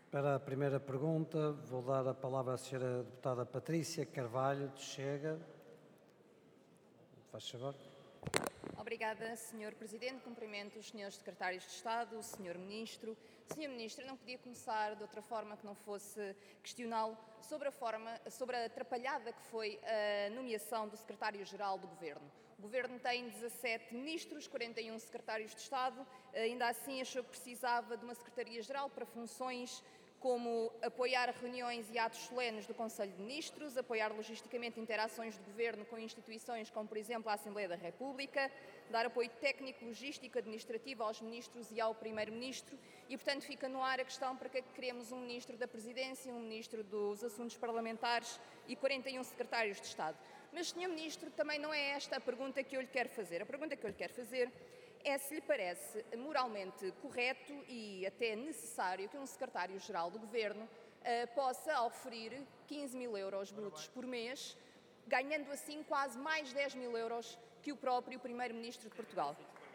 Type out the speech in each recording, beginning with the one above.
Para a primeira pergunta, vou dar a palavra à senhora deputada Patrícia Carvalho, de Chega. Faz favor. Obrigada, Sr. Presidente. Cumprimento os Srs. Secretários de Estado, o Sr. Ministro. Sr. Ministro, eu não podia começar de outra forma que não fosse questioná-lo sobre a atrapalhada que foi a nomeação do Secretário-Geral do Governo. O Governo tem 17 ministros, 41 secretários de Estado, ainda assim achou que precisava de uma Secretaria-Geral para funções como apoiar reuniões e atos solenes do Conselho de Ministros, apoiar logisticamente interações de Governo com instituições como, por exemplo, a Assembleia da República, dar apoio técnico, logístico, administrativo aos Ministros e ao Primeiro-Ministro e, portanto, fica no ar a questão para que é que queremos um Ministro da Presidência, um Ministro dos Assuntos Parlamentares e 41 Secretários de Estado. Mas, Sr. Ministro, também não é esta a pergunta que eu lhe quero fazer. A pergunta que eu lhe quero fazer é se lhe parece moralmente correto e até necessário que um secretário-geral do Governo possa oferir 15 mil euros brutos por mês, ganhando assim quase mais 10 mil euros que o próprio Primeiro-Ministro de Portugal.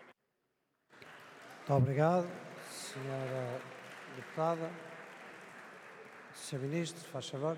Muito obrigado, senhora deputada. Sr. Ministro, faz favor.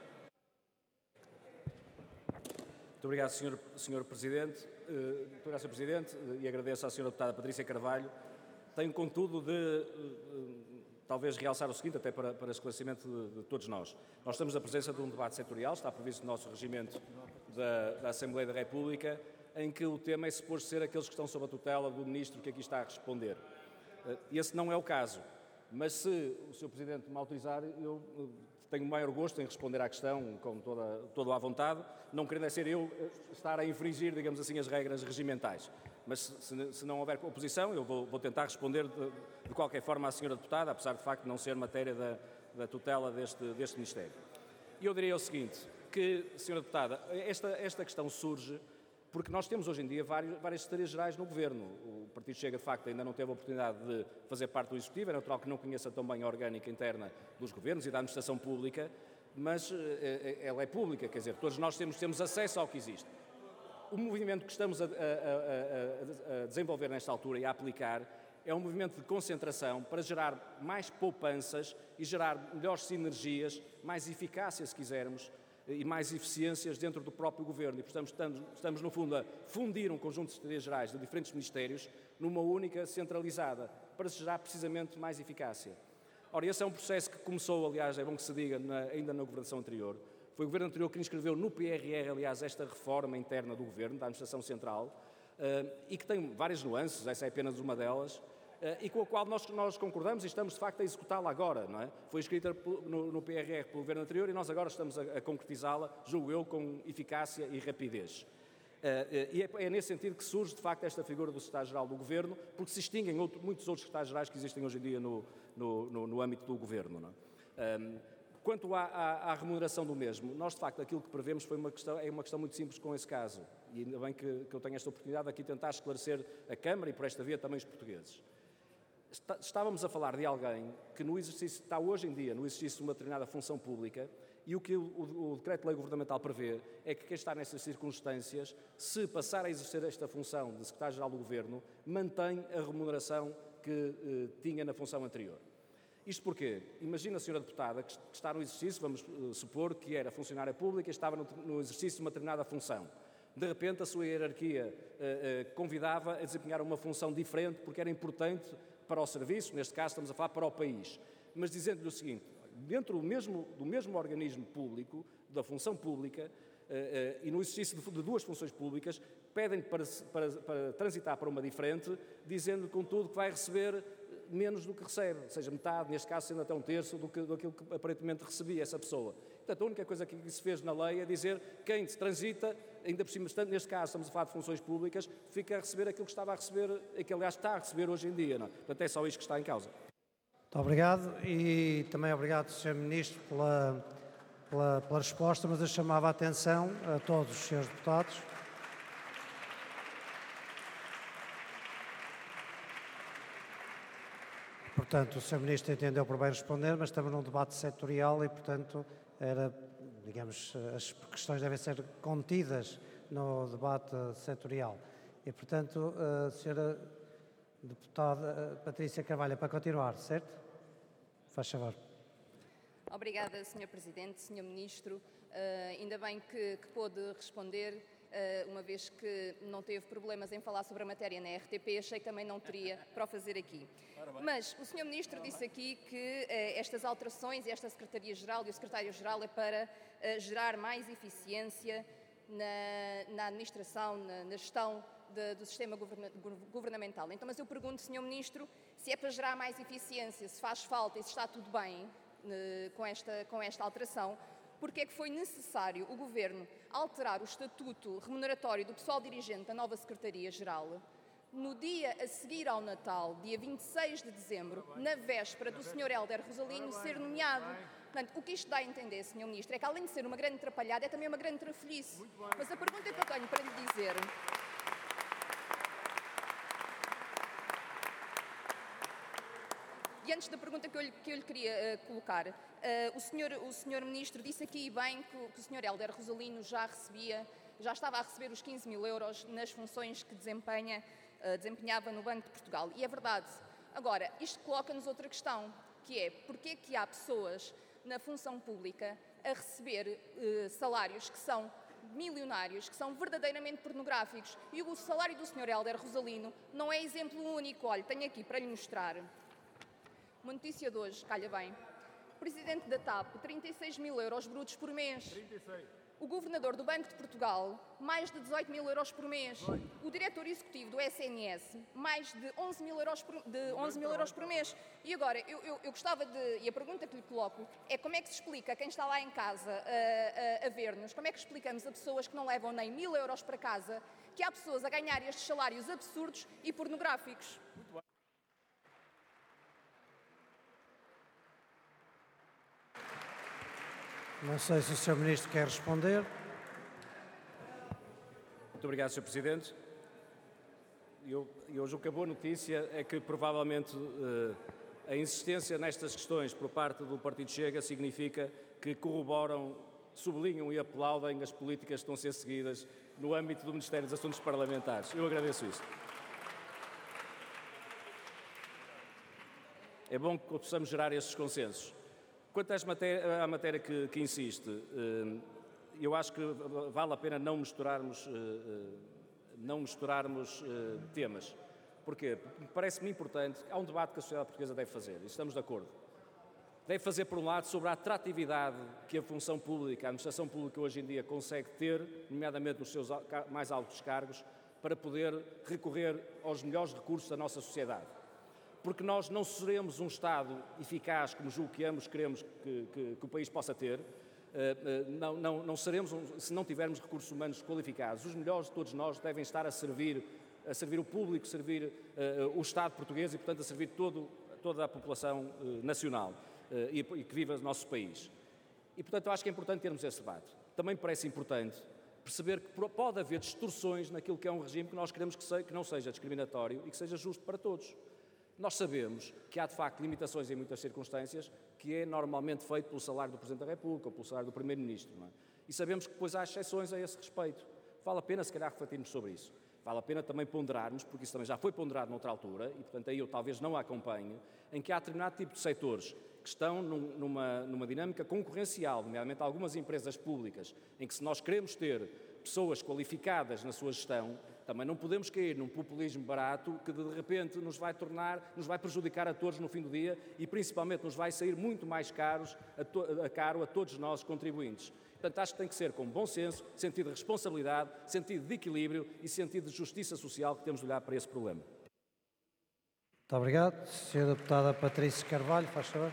Muito obrigado, Sr. Presidente. Muito obrigado, Sr. Presidente, e agradeço à Sra. Deputada Patrícia Carvalho. Tenho, contudo, de talvez realçar o seguinte, até para esclarecimento de todos nós. Nós estamos na presença de um debate setorial, está previsto no nosso regimento da Assembleia da República, em que o tema é suposto ser aqueles que estão sob a tutela do Ministro que aqui está a responder. Esse não é o caso, mas se o Sr. Presidente me autorizar, eu tenho o maior gosto em responder à questão com toda a vontade, não querendo ser eu estar a infringir, digamos assim, as regras regimentais. Mas se não houver oposição, eu vou tentar responder de qualquer forma à senhora deputada, apesar de facto não ser matéria da tutela deste Ministério. E eu diria o seguinte, que, senhora deputada, esta questão surge porque nós temos hoje em dia várias secretarias-gerais no Governo. O Partido Chega, de facto, ainda não teve a oportunidade de fazer parte do Executivo, é natural que não conheça tão bem a orgânica interna dos governos e da administração pública, mas ela é pública, quer dizer, todos nós temos acesso ao que existe. O movimento que estamos a desenvolver nesta altura e a aplicar é um movimento de concentração para gerar mais poupanças e gerar melhores sinergias, mais eficácia, se quisermos, e mais eficiências dentro do próprio Governo. E, portanto, estamos, no fundo, a fundir um conjunto de secretarias-gerais de diferentes ministérios numa única centralizada, para se gerar precisamente mais eficácia. Ora, esse é um processo que começou, aliás, é bom que se diga, ainda na governação anterior. Foi o Governo anterior que inscreveu no PRR, aliás, esta reforma interna do Governo, da Administração Central, e que tem várias nuances, essa é apenas uma delas, e com a qual nós concordamos e estamos, de facto, a executá-la agora, não é? Foi escrita no PRR pelo Governo anterior e nós agora estamos a concretizá-la, julgo eu, com eficácia e rapidez. E é nesse sentido que surge, de facto, esta figura do Secretário-Geral do Governo, porque se extinguem muitos outros Secretários-Gerais que existem hoje em dia no âmbito do Governo, não é? Quanto à remuneração do mesmo, nós, de facto, aquilo que prevemos é uma questão muito simples com esse caso, e ainda bem que eu tenho esta oportunidade de aqui tentar esclarecer a Câmara e, por esta via, também os portugueses. Estávamos a falar de alguém que está hoje em dia no exercício de uma determinada função pública e o que o Decreto-Lei Governamental prevê é que quem está nessas circunstâncias, se passar a exercer esta função de Secretário-Geral do Governo, mantém a remuneração que tinha na função anterior. Isto porque, imagina a senhora deputada que está no exercício, vamos supor que era funcionária pública e estava no exercício de uma determinada função. De repente a sua hierarquia convidava a desempenhar uma função diferente porque era importante para o serviço, neste caso estamos a falar para o país, mas dizendo-lhe o seguinte, dentro do mesmo organismo público, da função pública, e no exercício de duas funções públicas, pedem para transitar para uma diferente, dizendo contudo que vai receber menos do que recebe, ou seja, metade, neste caso sendo até um terço daquilo que aparentemente recebia essa pessoa. Portanto, a única coisa que se fez na lei é dizer que quem se transita, ainda por cima, neste caso estamos a falar de funções públicas, fica a receber aquilo que estava a receber, que aliás está a receber hoje em dia. Não? Portanto, é só isto que está em causa. Muito obrigado e também obrigado, Sr. Ministro, pela resposta, mas eu chamava a atenção a todos os Srs. Deputados. Portanto, o Sr. Ministro entendeu por bem responder, mas estamos num debate setorial e, portanto, as questões devem ser contidas no debate setorial. E, portanto, a Sra. Deputada Patrícia Carvalho, para continuar, certo? Faz favor. Obrigada, Sr. Presidente, Sr. Ministro. Ainda bem que pôde responder, uma vez que não teve problemas em falar sobre a matéria na RTP, achei que também não teria para o fazer aqui. Mas o Sr. Ministro disse aqui que estas alterações e esta Secretaria-Geral e o Secretário-Geral é para gerar mais eficiência na administração, na gestão do sistema governamental. Então, mas eu pergunto, Sr. Ministro, se é para gerar mais eficiência, se faz falta e se está tudo bem com esta alteração, porque é que foi necessário o Governo alterar o estatuto remuneratório do pessoal dirigente da nova Secretaria-Geral no dia a seguir ao Natal, dia 26 de dezembro, na véspera do Sr. Hélder Rosalino ser nomeado. Portanto, o que isto dá a entender, Sr. Ministro, é que além de ser uma grande atrapalhada, é também uma grande trafolhice. Mas a pergunta que eu tenho para lhe dizer... E antes da pergunta que eu lhe queria colocar, o senhor Ministro disse aqui bem que o Sr. Hélder Rosalino já estava a receber os 15 mil euros nas funções que desempenhava no Banco de Portugal. E é verdade. Agora, isto coloca-nos outra questão, que é porque é que há pessoas na função pública a receber salários que são milionários, que são verdadeiramente pornográficos. E o salário do Sr. Hélder Rosalino não é exemplo único. Olha, tenho aqui para lhe mostrar. Uma notícia de hoje, calha bem. O Presidente da TAP, 36 mil euros brutos por mês. 36. O Governador do Banco de Portugal, mais de 18 mil euros por mês. O Diretor Executivo do SNS, mais de 11 mil euros por mês. E agora, eu gostava de... E a pergunta que lhe coloco é como é que se explica a quem está lá em casa a ver-nos, como é que explicamos a pessoas que não levam nem 1000 euros para casa, que há pessoas a ganhar estes salários absurdos e pornográficos? Muito bem. Não sei se o Sr. Ministro quer responder. Muito obrigado, Sr. Presidente. Eu julgo que a boa notícia é que provavelmente a insistência nestas questões por parte do Partido Chega significa que corroboram, sublinham e aplaudem as políticas que estão a ser seguidas no âmbito do Ministério dos Assuntos Parlamentares. Eu agradeço isso. É bom que possamos gerar esses consensos. Quanto à matéria que insiste, eu acho que vale a pena não misturarmos temas. Porquê? Porque parece-me importante, há um debate que a sociedade portuguesa deve fazer, e estamos de acordo. Deve fazer, por um lado, sobre a atratividade que a função pública, a administração pública hoje em dia consegue ter, nomeadamente nos seus mais altos cargos, para poder recorrer aos melhores recursos da nossa sociedade. Porque nós não seremos um Estado eficaz, como julgo que ambos queremos que o país possa ter, não seremos, se não tivermos recursos humanos qualificados. Os melhores de todos nós devem estar a servir o público, servir o Estado português e, portanto, a servir toda a população nacional e que vive no nosso país. E, portanto, eu acho que é importante termos esse debate. Também me parece importante perceber que pode haver distorções naquilo que é um regime que nós queremos que não seja discriminatório e que seja justo para todos. Nós sabemos que há, de facto, limitações em muitas circunstâncias, que é normalmente feito pelo salário do Presidente da República ou pelo salário do Primeiro-Ministro. Não é? E sabemos que depois há exceções a esse respeito. Vale a pena, se calhar, refletirmos sobre isso. Vale a pena também ponderarmos, porque isso também já foi ponderado noutra altura, e, portanto, aí eu talvez não a acompanhe, em que há determinado tipo de setores que estão numa dinâmica concorrencial, nomeadamente algumas empresas públicas, em que se nós queremos ter pessoas qualificadas na sua gestão, também não podemos cair num populismo barato que de repente nos vai prejudicar a todos no fim do dia e principalmente nos vai sair muito mais caro a todos nós contribuintes. Portanto, acho que tem que ser com bom senso, sentido de responsabilidade, sentido de equilíbrio e sentido de justiça social que temos de olhar para esse problema. Muito obrigado. Sra. Deputada Patrícia Carvalho, faz favor.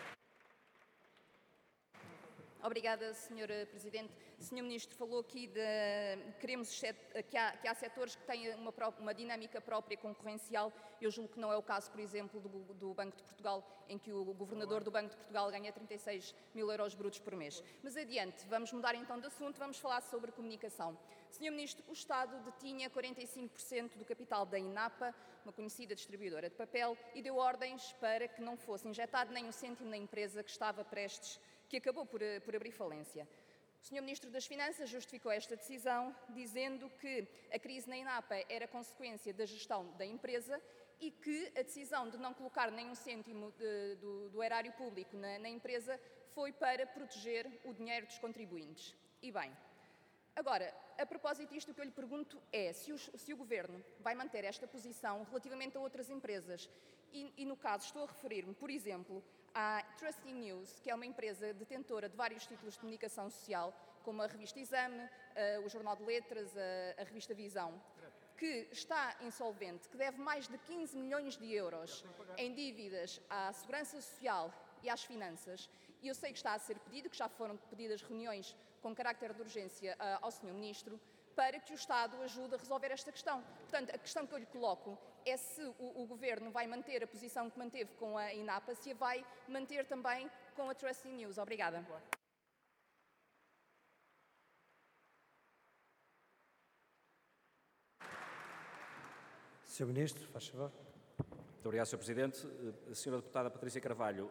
Obrigada, Sr. Presidente. O Sr. Ministro falou aqui que há setores que têm uma dinâmica própria concorrencial. Eu julgo que não é o caso, por exemplo, do Banco de Portugal, em que o Governador do Banco de Portugal ganha 36 mil euros brutos por mês. Mas adiante, vamos mudar então de assunto, vamos falar sobre comunicação. Sr. Ministro, o Estado detinha 45% do capital da INAPA, uma conhecida distribuidora de papel, e deu ordens para que não fosse injetado nem um cêntimo na empresa que acabou por abrir falência. O Sr. Ministro das Finanças justificou esta decisão dizendo que a crise na INAPA era consequência da gestão da empresa e que a decisão de não colocar nenhum cêntimo do erário público na empresa foi para proteger o dinheiro dos contribuintes. E bem, agora, a propósito disto, o que eu lhe pergunto é se o Governo vai manter esta posição relativamente a outras empresas e no caso, estou a referir-me, por exemplo, à Trusty News, que é uma empresa detentora de vários títulos de comunicação social, como a revista Exame, o Jornal de Letras, a revista Visão, que está insolvente, que deve mais de 15 milhões de euros em dívidas à Segurança Social e às finanças, e eu sei que está a ser pedido, que já foram pedidas reuniões com carácter de urgência ao Sr. Ministro, para que o Estado ajude a resolver esta questão. Portanto, a questão que eu lhe coloco é se o Governo vai manter a posição que manteve com a INAPA, se a vai manter também com a Trusty News. Obrigada. Sr. Ministro, faz favor. Muito obrigado, Sr. Presidente. A Sra. Deputada Patrícia Carvalho,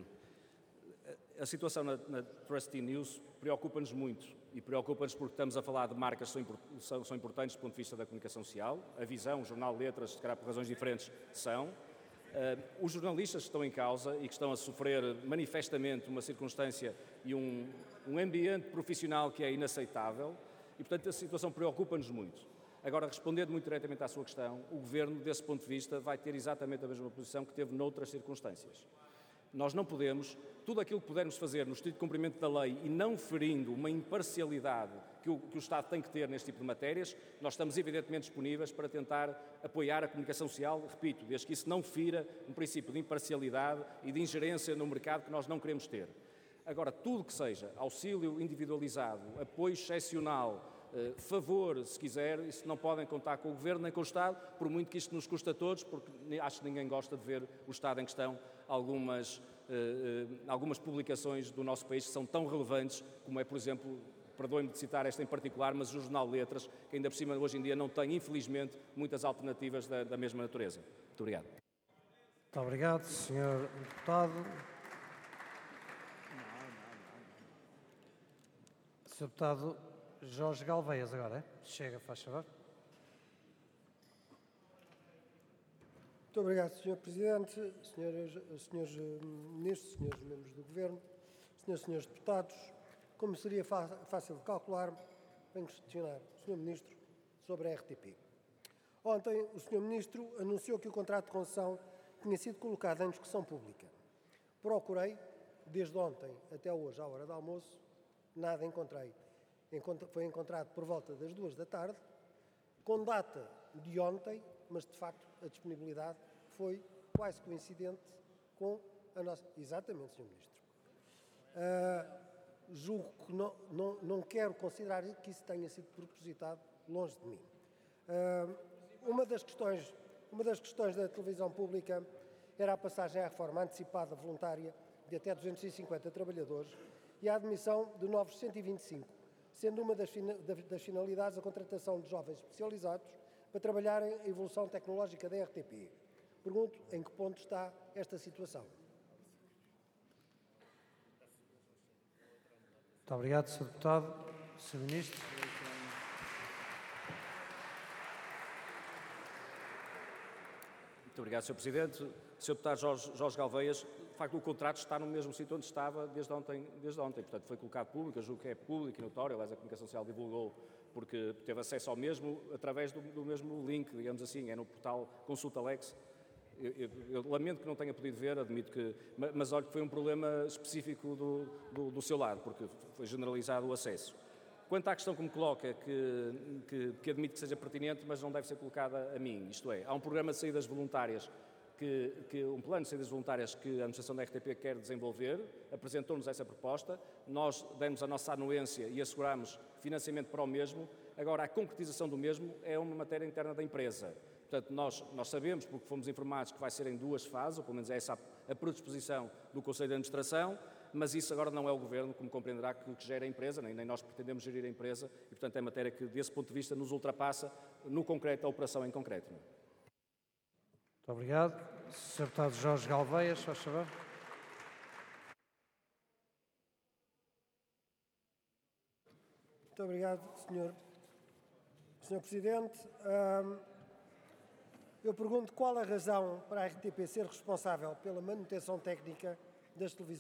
a situação na Trusty News preocupa-nos muito e preocupa-nos porque estamos a falar de marcas que são importantes do ponto de vista da comunicação social. A Visão, o Jornal de Letras, se calhar por razões diferentes, são. Os jornalistas que estão em causa e que estão a sofrer manifestamente uma circunstância e um ambiente profissional que é inaceitável e, portanto, a situação preocupa-nos muito. Agora, respondendo muito diretamente à sua questão, o Governo, desse ponto de vista, vai ter exatamente a mesma posição que teve noutras circunstâncias. Nós não podemos, tudo aquilo que pudermos fazer no estrito cumprimento da lei e não ferindo uma imparcialidade que o Estado tem que ter neste tipo de matérias, nós estamos evidentemente disponíveis para tentar apoiar a comunicação social, repito, desde que isso não fira um princípio de imparcialidade e de ingerência no mercado que nós não queremos ter. Agora, tudo que seja auxílio individualizado, apoio excepcional, favor, se quiser, isso não podem contar com o Governo nem com o Estado, por muito que isto nos custe a todos, porque acho que ninguém gosta de ver o Estado em questão algumas publicações do nosso país que são tão relevantes como é, por exemplo, perdoem-me de citar esta em particular, mas o Jornal de Letras, que ainda por cima hoje em dia não tem, infelizmente, muitas alternativas da mesma natureza. Muito obrigado. Muito obrigado, Sr. Deputado. Sr. Deputado Jorge Galveias agora, é? Chega, faz favor. Muito obrigado, Sr. Presidente, senhores Ministros, senhores membros do Governo, senhores deputados. Como seria fácil de calcular, venho questionar o Sr. Ministro sobre a RTP. Ontem, o Sr. Ministro anunciou que o contrato de concessão tinha sido colocado em discussão pública. Procurei, desde ontem até hoje, à hora do almoço, nada encontrei. Foi encontrado por volta das 2 da tarde, com data de ontem, mas de facto a disponibilidade foi quase coincidente com a nossa... Exatamente, Sr. Ministro. Julgo que não quero considerar que isso tenha sido propositado longe de mim. Uma das questões da televisão pública era a passagem à reforma antecipada voluntária de até 250 trabalhadores e a admissão de novos 125, sendo uma das finalidades a contratação de jovens especializados para trabalharem a evolução tecnológica da RTP. Pergunto em que ponto está esta situação. Muito obrigado, Sr. Deputado. Sr. Ministro. Muito obrigado, Sr. Presidente. Sr. Deputado Jorge Galveias, de facto o contrato está no mesmo sítio onde estava desde ontem. Portanto, foi colocado público, eu julgo que é público e notório, aliás, a Comunicação Social divulgou porque teve acesso ao mesmo através do mesmo link, digamos assim, é no portal Consulta Lex. Eu lamento que não tenha podido ver, admito que... Mas olha que foi um problema específico do seu lado, porque foi generalizado o acesso. Quanto à questão que me coloca, que admito que seja pertinente, mas não deve ser colocada a mim, isto é, há um programa de saídas voluntárias, um plano de saídas voluntárias que a administração da RTP quer desenvolver, apresentou-nos essa proposta, nós demos a nossa anuência e assegurámos financiamento para o mesmo, agora a concretização do mesmo é uma matéria interna da empresa. Portanto, nós sabemos, porque fomos informados, que vai ser em 2 fases, ou pelo menos é essa a predisposição do Conselho de Administração, mas isso agora não é o Governo, como compreenderá, que gera a empresa, nem nós pretendemos gerir a empresa, e portanto é matéria que, desse ponto de vista, nos ultrapassa, no concreto, a operação em concreto. Muito obrigado. Sr. Deputado Jorge Galveias, faz favor. Muito obrigado, Sr. Presidente. Eu pergunto qual a razão para a RTP ser responsável pela manutenção técnica das televisões